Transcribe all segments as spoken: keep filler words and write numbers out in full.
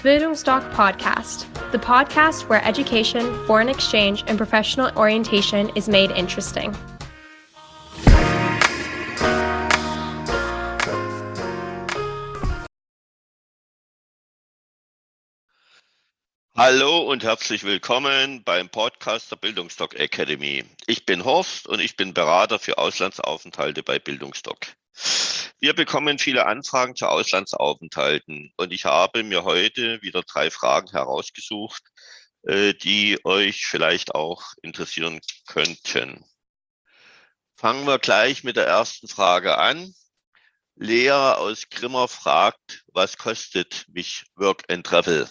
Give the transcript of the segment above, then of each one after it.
Bildungsdoc Podcast, the podcast where education, foreign exchange, and professional orientation is made interesting. Hallo und herzlich willkommen beim Podcast der Bildungsdoc Academy. Ich bin Horst und ich bin Berater für Auslandsaufenthalte bei Bildungsdoc. Wir bekommen viele Anfragen zu Auslandsaufenthalten und ich habe mir heute wieder drei Fragen herausgesucht, die euch vielleicht auch interessieren könnten. Fangen wir gleich mit der ersten Frage an. Lea aus Grimma fragt, was kostet mich Work and Travel?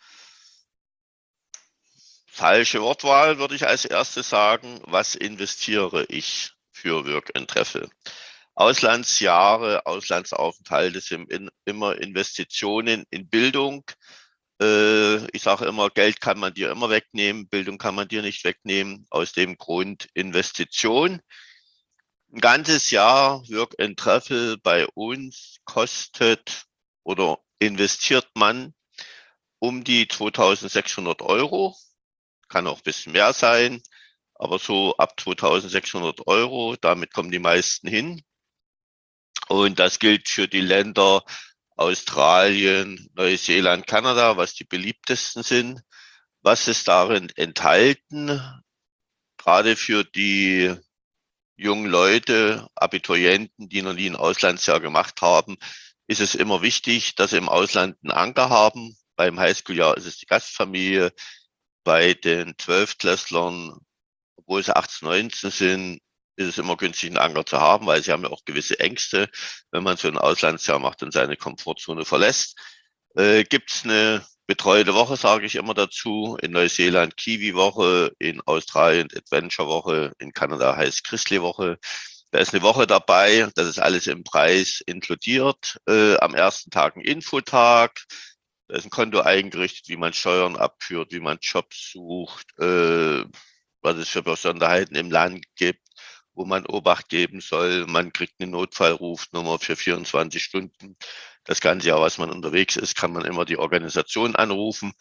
Falsche Wortwahl würde ich als erstes sagen. Was investiere ich für Work and Travel? Auslandsjahre, Auslandsaufenthalte sind in, immer Investitionen in Bildung. Äh, ich sage immer, Geld kann man dir immer wegnehmen, Bildung kann man dir nicht wegnehmen. Aus dem Grund Investition. Ein ganzes Jahr Work and Travel bei uns kostet oder investiert man um die zweitausendsechshundert Euro. Kann auch ein bisschen mehr sein, aber so ab zweitausendsechshundert Euro, damit kommen die meisten hin. Und das gilt für die Länder Australien, Neuseeland, Kanada, was die beliebtesten sind. Was ist darin enthalten? Gerade für die jungen Leute, Abiturienten, die noch nie ein Auslandsjahr gemacht haben, ist es immer wichtig, dass sie im Ausland einen Anker haben. Beim Highschool-Jahr ist es die Gastfamilie. Bei den Zwölftklässlern, obwohl sie achtzehn, neunzehn sind, ist es immer günstig, einen Anker zu haben, weil sie haben ja auch gewisse Ängste, wenn man so ein Auslandsjahr macht und seine Komfortzone verlässt. Äh, Gibt es eine betreute Woche, sage ich immer dazu. In Neuseeland Kiwi-Woche, in Australien Adventure-Woche, in Kanada heißt Chrisley-Woche. Da ist eine Woche dabei, das ist alles im Preis inkludiert. Äh, am ersten Tag ein Infotag. Da ist ein Konto eingerichtet, wie man Steuern abführt, wie man Jobs sucht, äh, was es für Besonderheiten im Land gibt, wo man Obacht geben soll. Man kriegt eine Notfallrufnummer für vierundzwanzig Stunden. Das ganze Jahr, was man unterwegs ist, kann man immer die Organisation anrufen.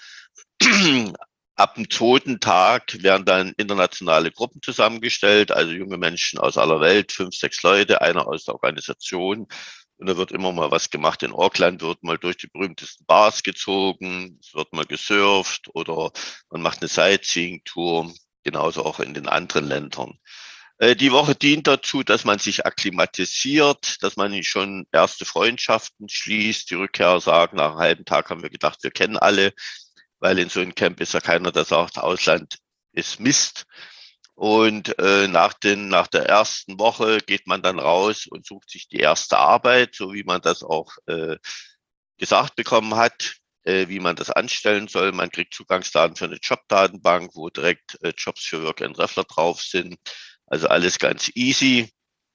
Ab dem zweiten Tag werden dann internationale Gruppen zusammengestellt, also junge Menschen aus aller Welt, fünf, sechs Leute, einer aus der Organisation. Und da wird immer mal was gemacht. In Auckland wird mal durch die berühmtesten Bars gezogen, es wird mal gesurft oder man macht eine Sightseeing-Tour, genauso auch in den anderen Ländern. Äh, die Woche dient dazu, dass man sich akklimatisiert, dass man schon erste Freundschaften schließt. Die Rückkehrer sagen, nach einem halben Tag haben wir gedacht, wir kennen alle, weil in so einem Camp ist ja keiner, der sagt, Ausland ist Mist. Und äh, nach, den, nach der ersten Woche geht man dann raus und sucht sich die erste Arbeit, so wie man das auch äh, gesagt bekommen hat, äh, wie man das anstellen soll. Man kriegt Zugangsdaten für eine Jobdatenbank, wo direkt äh, Jobs für Work and Traveler drauf sind. Also alles ganz easy.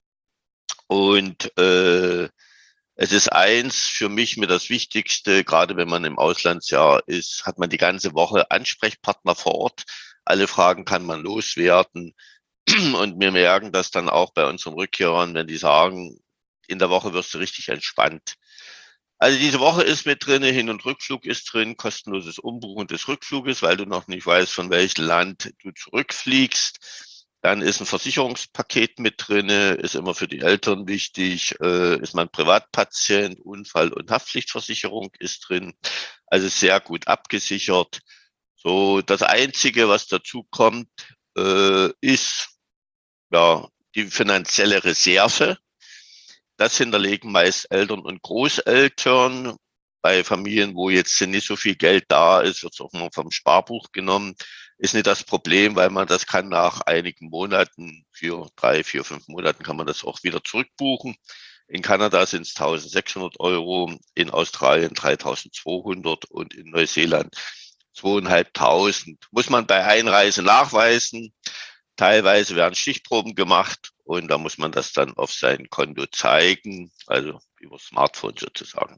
Und äh, es ist eins für mich mit das Wichtigste, gerade wenn man im Auslandsjahr ist, hat man die ganze Woche Ansprechpartner vor Ort. Alle Fragen kann man loswerden. Und wir merken das dann auch bei unseren Rückkehrern, wenn die sagen, in der Woche wirst du richtig entspannt. Also diese Woche ist mit drin, Hin- und Rückflug ist drin, kostenloses Umbuchen des Rückfluges, weil du noch nicht weißt, von welchem Land du zurückfliegst. Dann ist ein Versicherungspaket mit drin, ist immer für die Eltern wichtig, äh, ist man Privatpatient, Unfall- und Haftpflichtversicherung ist drin. Also sehr gut abgesichert. So, das Einzige, was dazu kommt, äh, ist ja die finanzielle Reserve. Das hinterlegen meist Eltern und Großeltern. Bei Familien, wo jetzt nicht so viel Geld da ist, wird es auch mal vom Sparbuch genommen. Ist nicht das Problem, weil man das kann nach einigen Monaten, vier, drei, vier, fünf Monaten kann man das auch wieder zurückbuchen. In Kanada sind es eintausendsechshundert Euro, in Australien dreitausendzweihundert und in Neuseeland zweitausendfünfhundert. Muss man bei Einreise nachweisen. Teilweise werden Stichproben gemacht und da muss man das dann auf sein Konto zeigen, also über Smartphone sozusagen.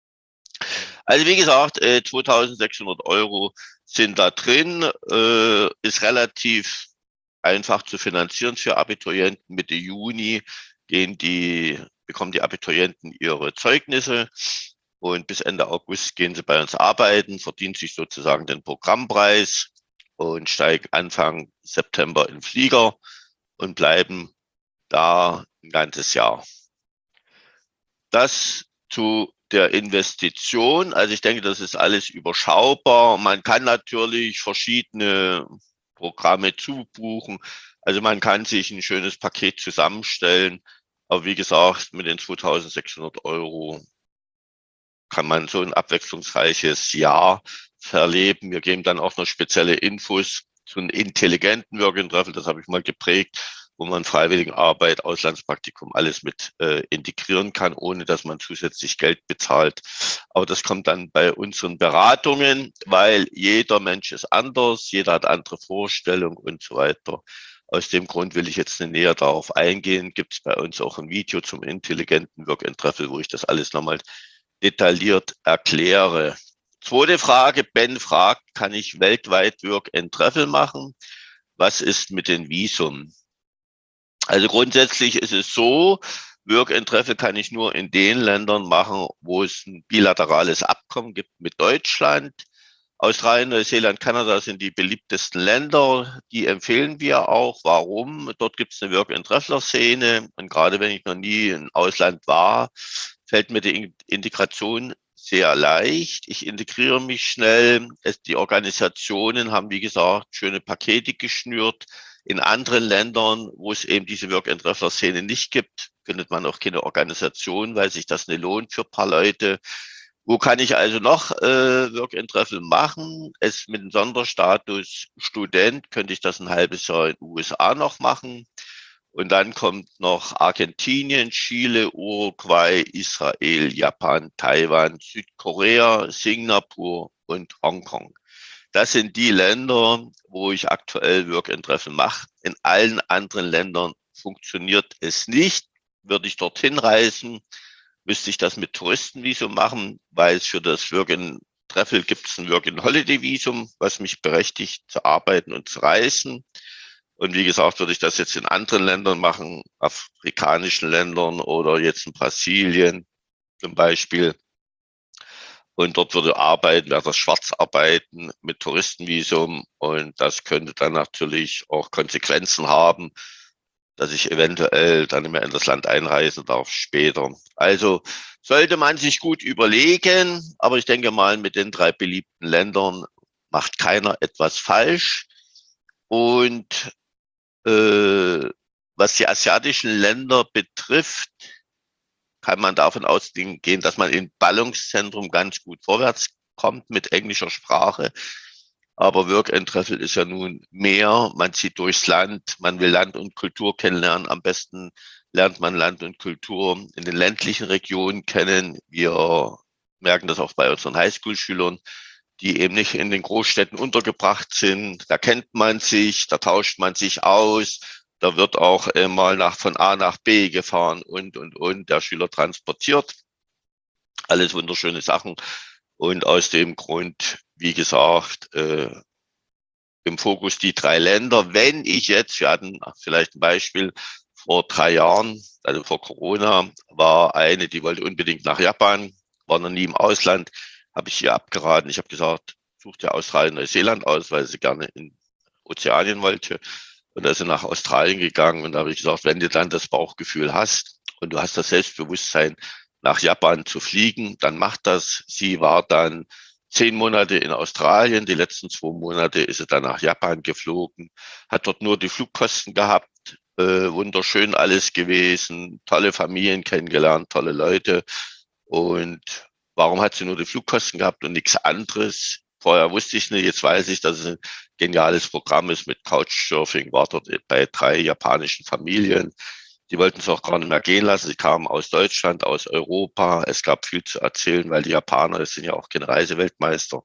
Also wie gesagt, äh, zweitausendsechshundert Euro sind da drin, äh, ist relativ einfach zu finanzieren für Abiturienten. Mitte Juni gehen die, bekommen die Abiturienten ihre Zeugnisse. Und bis Ende August gehen sie bei uns arbeiten, verdienen sich sozusagen den Programmpreis und steigen Anfang September in den Flieger und bleiben da ein ganzes Jahr. Das zu der Investition. Also ich denke, das ist alles überschaubar. Man kann natürlich verschiedene Programme zubuchen. Also man kann sich ein schönes Paket zusammenstellen. Aber wie gesagt, mit den zweitausendsechshundert Euro kann man so ein abwechslungsreiches Jahr verleben. Wir geben dann auch noch spezielle Infos zu einem intelligenten Work and Travel. Das habe ich mal geprägt, wo man Freiwilligenarbeit, Auslandspraktikum alles mit äh, integrieren kann, ohne dass man zusätzlich Geld bezahlt. Aber das kommt dann bei unseren Beratungen, weil jeder Mensch ist anders, jeder hat andere Vorstellungen und so weiter. Aus dem Grund will ich jetzt nicht näher darauf eingehen. Gibt es bei uns auch ein Video zum intelligenten Work and Travel, wo ich das alles nochmal detailliert erkläre. Zweite Frage, Ben fragt, kann ich weltweit Work and Travel machen? Was ist mit den Visum? Also grundsätzlich ist es so, Work and Travel kann ich nur in den Ländern machen, wo es ein bilaterales Abkommen gibt mit Deutschland. Australien, Neuseeland, Kanada sind die beliebtesten Länder. Die empfehlen wir auch. Warum? Dort gibt es eine Work and Traveler Szene. Und gerade wenn ich noch nie im Ausland war, fällt mir die Integration sehr leicht. Ich integriere mich schnell. Es, die Organisationen haben, wie gesagt, schöne Pakete geschnürt. In anderen Ländern, wo es eben diese Work and Traveler Szene nicht gibt, findet man auch keine Organisation, weil sich das nicht lohnt für ein paar Leute. Wo kann ich also noch äh, Work and Travel machen? Es mit dem Sonderstatus Student könnte ich das ein halbes Jahr in den U S A noch machen. Und dann kommt noch Argentinien, Chile, Uruguay, Israel, Japan, Taiwan, Südkorea, Singapur und Hongkong. Das sind die Länder, wo ich aktuell Work and Travel mache. In allen anderen Ländern funktioniert es nicht. Würde ich dorthin reisen, müsste ich das mit Touristenvisum machen, weil es für das Work and Travel gibt es ein Work and Holiday Visum, was mich berechtigt zu arbeiten und zu reisen. Und wie gesagt, würde ich das jetzt in anderen Ländern machen, afrikanischen Ländern oder jetzt in Brasilien zum Beispiel. Und dort würde arbeiten, wäre das Schwarzarbeiten mit Touristenvisum. Und das könnte dann natürlich auch Konsequenzen haben, dass ich eventuell dann nicht mehr in das Land einreisen darf später. Also sollte man sich gut überlegen, aber ich denke mal, mit den drei beliebten Ländern macht keiner etwas falsch. Und äh, was die asiatischen Länder betrifft, kann man davon ausgehen, dass man im Ballungszentrum ganz gut vorwärts kommt mit englischer Sprache. Aber Work and Travel ist ja nun mehr. Man zieht durchs Land, man will Land und Kultur kennenlernen. Am besten lernt man Land und Kultur in den ländlichen Regionen kennen. Wir merken das auch bei unseren Highschool-Schülern, die eben nicht in den Großstädten untergebracht sind. Da kennt man sich, da tauscht man sich aus. Da wird auch mal nach, von A nach B gefahren und, und, und der Schüler transportiert. Alles wunderschöne Sachen. Und aus dem Grund, wie gesagt, äh, im Fokus die drei Länder. Wenn ich jetzt, wir hatten vielleicht ein Beispiel, vor drei Jahren, also vor Corona, war eine, die wollte unbedingt nach Japan, war noch nie im Ausland, habe ich ihr abgeraten. Ich habe gesagt, such dir Australien, Neuseeland aus, weil sie gerne in Ozeanien wollte. Und da ist sie nach Australien gegangen und da habe ich gesagt, wenn du dann das Bauchgefühl hast und du hast das Selbstbewusstsein, nach Japan zu fliegen, dann mach das. Sie war dann zehn Monate in Australien, die letzten zwei Monate ist sie dann nach Japan geflogen, hat dort nur die Flugkosten gehabt, äh, wunderschön alles gewesen, tolle Familien kennengelernt, tolle Leute. Und warum hat sie nur die Flugkosten gehabt und nichts anderes? Vorher wusste ich nicht, jetzt weiß ich, dass es ein geniales Programm ist mit Couchsurfing, war dort bei drei japanischen Familien. Die wollten es auch gar nicht mehr gehen lassen. Sie kamen aus Deutschland, aus Europa. Es gab viel zu erzählen, weil die Japaner sind ja auch keine Reiseweltmeister.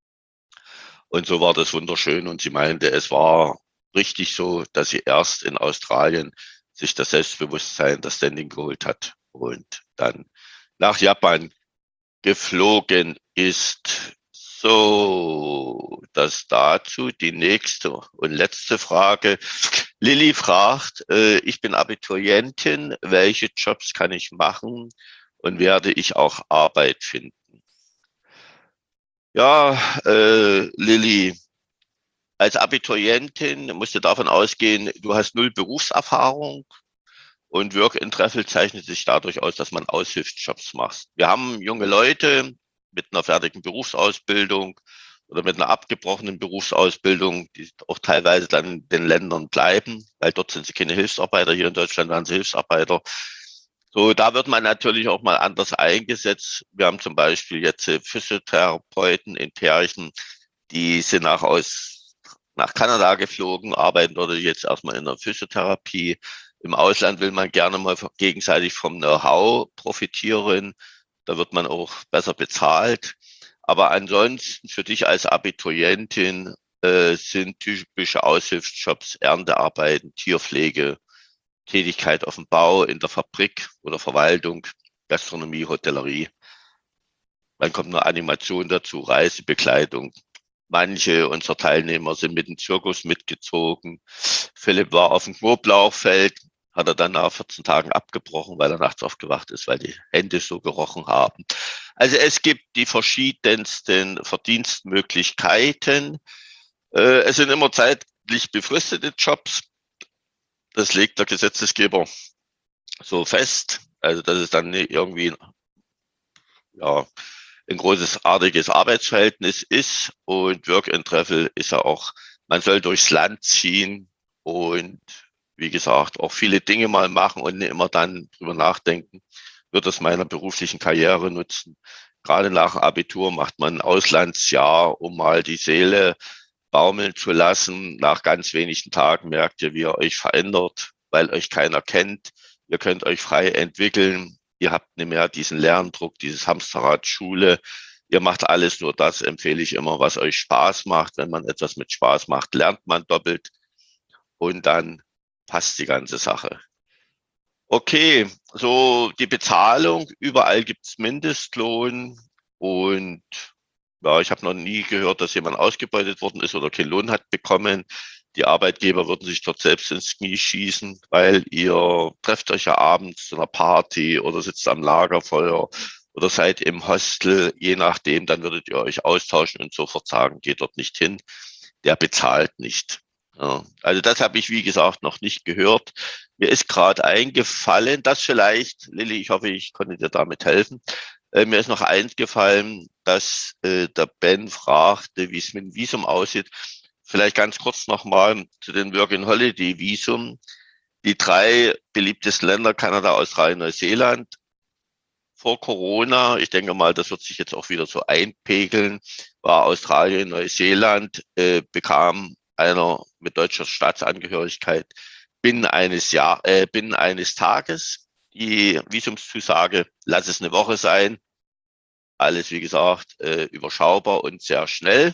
Und so war das wunderschön. Und sie meinte, es war richtig so, dass sie erst in Australien sich das Selbstbewusstsein, das Standing geholt hat und dann nach Japan geflogen ist. So, das dazu. Die nächste und letzte Frage. Lilly fragt, äh, ich bin Abiturientin, welche Jobs kann ich machen und werde ich auch Arbeit finden? Ja, äh, Lilly, als Abiturientin musst du davon ausgehen, du hast null Berufserfahrung und Work and Travel zeichnet sich dadurch aus, dass man Aushilfsjobs macht. Wir haben junge Leute mit einer fertigen Berufsausbildung oder mit einer abgebrochenen Berufsausbildung, die auch teilweise dann in den Ländern bleiben, weil dort sind sie keine Hilfsarbeiter. Hier in Deutschland waren sie Hilfsarbeiter. So, da wird man natürlich auch mal anders eingesetzt. Wir haben zum Beispiel jetzt äh, Physiotherapeuten in Pärchen, die sind nach aus nach Kanada geflogen, arbeiten dort jetzt erstmal in der Physiotherapie. Im Ausland will man gerne mal gegenseitig vom Know-how profitieren. Da wird man auch besser bezahlt. Aber ansonsten für dich als Abiturientin äh, sind typische Aushilfsjobs, Erntearbeiten, Tierpflege, Tätigkeit auf dem Bau, in der Fabrik oder Verwaltung, Gastronomie, Hotellerie. Dann kommt eine Animation dazu, Reisebekleidung. Manche unserer Teilnehmer sind mit dem Zirkus mitgezogen. Philipp war auf dem Knoblauchfeld, hat er dann nach vierzehn Tagen abgebrochen, weil er nachts aufgewacht ist, weil die Hände so gerochen haben. Also es gibt die verschiedensten Verdienstmöglichkeiten. Äh, es sind immer zeitlich befristete Jobs. Das legt der Gesetzgeber so fest. Also dass es dann irgendwie ja, ein großes, artiges Arbeitsverhältnis ist. Und Work and Travel ist ja auch, man soll durchs Land ziehen und wie gesagt, auch viele Dinge mal machen und nicht immer dann drüber nachdenken, wird es meiner beruflichen Karriere nutzen. Gerade nach Abitur macht man ein Auslandsjahr, um mal die Seele baumeln zu lassen. Nach ganz wenigen Tagen merkt ihr, wie ihr euch verändert, weil euch keiner kennt. Ihr könnt euch frei entwickeln. Ihr habt nicht mehr diesen Lerndruck, dieses Hamsterrad Schule. Ihr macht alles nur das, empfehle ich immer, was euch Spaß macht. Wenn man etwas mit Spaß macht, lernt man doppelt und dann passt die ganze Sache. Okay, so die Bezahlung, überall gibt's Mindestlohn und ja, ich habe noch nie gehört, dass jemand ausgebeutet worden ist oder keinen Lohn hat bekommen. Die Arbeitgeber würden sich dort selbst ins Knie schießen, weil ihr trefft euch ja abends zu einer Party oder sitzt am Lagerfeuer oder seid im Hostel, je nachdem, dann würdet ihr euch austauschen und sofort sagen, geht dort nicht hin, der bezahlt nicht. Ja, also das habe ich, wie gesagt, noch nicht gehört. Mir ist gerade eingefallen, dass vielleicht, Lilly, ich hoffe, ich konnte dir damit helfen. Äh, mir ist noch eingefallen, dass äh, der Ben fragte, wie es mit dem Visum aussieht. Vielleicht ganz kurz nochmal zu den Work-and-Holiday-Visum. Die drei beliebtesten Länder, Kanada, Australien, Neuseeland, vor Corona, ich denke mal, das wird sich jetzt auch wieder so einpegeln, war Australien, Neuseeland, äh, bekam einer mit deutscher Staatsangehörigkeit binnen eines Jahr, äh, binnen eines Tages die Visumszusage, lass es eine Woche sein. Alles, wie gesagt, äh, überschaubar und sehr schnell.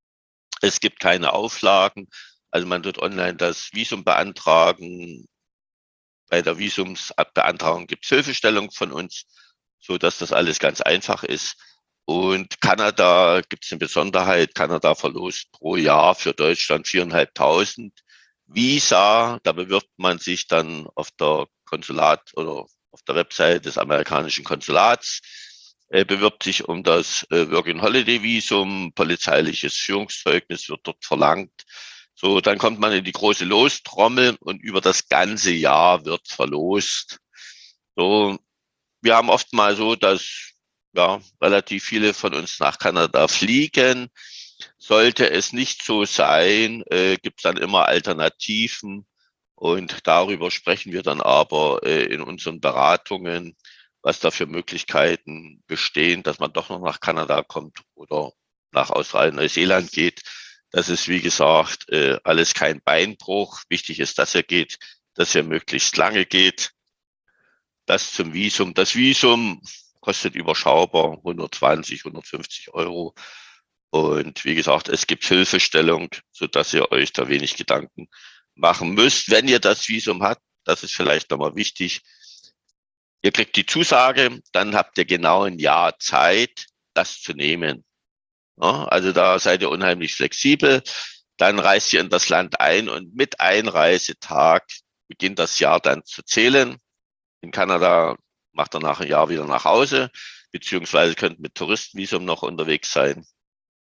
Es gibt keine Auflagen. Also man wird online das Visum beantragen. Bei der Visumsbeantragung gibt es Hilfestellung von uns, so dass das alles ganz einfach ist. Und Kanada gibt es eine Besonderheit. Kanada verlost pro Jahr für Deutschland viertausendfünfhundert Visa. Da bewirbt man sich dann auf der Konsulat oder auf der Website des amerikanischen Konsulats, äh, bewirbt sich um das äh, Work-and-Holiday-Visum. Polizeiliches Führungszeugnis wird dort verlangt. So, dann kommt man in die große Lostrommel und über das ganze Jahr wird verlost. So, wir haben oft mal so, dass ja, relativ viele von uns nach Kanada fliegen. Sollte es nicht so sein, äh, gibt es dann immer Alternativen und darüber sprechen wir dann aber äh, in unseren Beratungen, was da für Möglichkeiten bestehen, dass man doch noch nach Kanada kommt oder nach Australien, Neuseeland geht. Das ist, wie gesagt, äh, alles kein Beinbruch. Wichtig ist, dass er geht, dass er möglichst lange geht. Das zum Visum. Das Visum kostet überschaubar hundertzwanzig, hundertfünfzig Euro. Und wie gesagt, es gibt Hilfestellung, sodass ihr euch da wenig Gedanken machen müsst. Wenn ihr das Visum habt, das ist vielleicht nochmal wichtig. Ihr kriegt die Zusage, dann habt ihr genau ein Jahr Zeit, das zu nehmen. Ja, also da seid ihr unheimlich flexibel. Dann reist ihr in das Land ein und mit Einreisetag beginnt das Jahr dann zu zählen. In Kanada macht er nach einem Jahr wieder nach Hause, beziehungsweise könnt mit Touristenvisum noch unterwegs sein.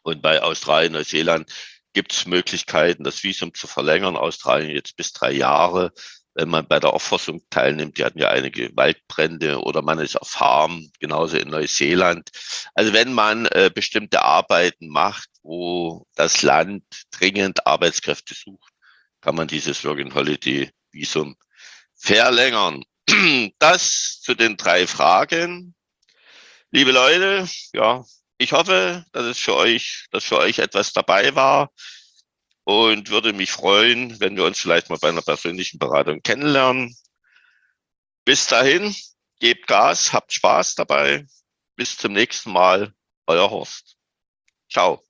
Und bei Australien, Neuseeland gibt es Möglichkeiten, das Visum zu verlängern. Australien jetzt bis drei Jahre, wenn man bei der Aufforstung teilnimmt. Die hatten ja einige Waldbrände oder man ist auf Farm, genauso in Neuseeland. Also wenn man äh, bestimmte Arbeiten macht, wo das Land dringend Arbeitskräfte sucht, kann man dieses Working-Holiday-Visum verlängern. Das zu den drei Fragen. Liebe Leute, ja, ich hoffe, dass es für euch, dass für euch etwas dabei war und würde mich freuen, wenn wir uns vielleicht mal bei einer persönlichen Beratung kennenlernen. Bis dahin, gebt Gas, habt Spaß dabei. Bis zum nächsten Mal, euer Horst. Ciao.